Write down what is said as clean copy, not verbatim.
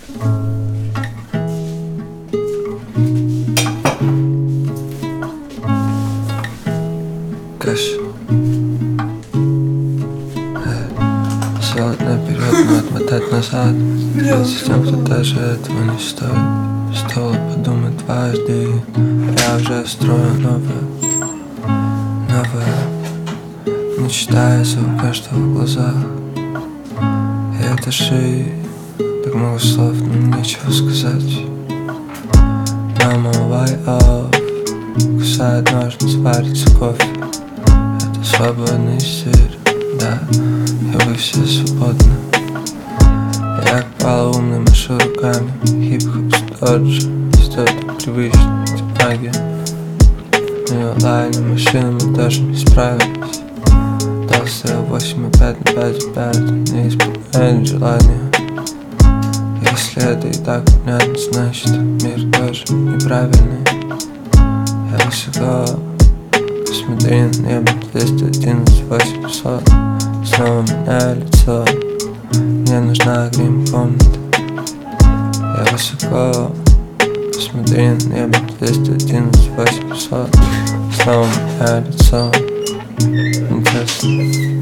Кэш. Сделать наперед, но отмотать назад. С тем, кто даже этого не стоит. Стоило подумать дважды. Я уже строю новое. Не читается у каждого в глазах. И это шеи. Так много слов, но нечего сказать. Мама, why off? Кусает ножницы, варится кофе. Это свободный стиль, да. И вы все свободны. Я как полоумный машу руками. Хип-хоп тот же. Стоит привычно, это магия. Но лайни машины мы тоже не справились. Дал себе 8,5 на 5,5. Не исполняет желания. Если это и так понятно, значит мир тоже неправильный. Я высоко. Посмотри на небо, 211 800. Снова меняю лицо. Мне нужна грим-комната. Я высоко. Посмотри на небо, 211 800. Снова меняю лицо. Интересно.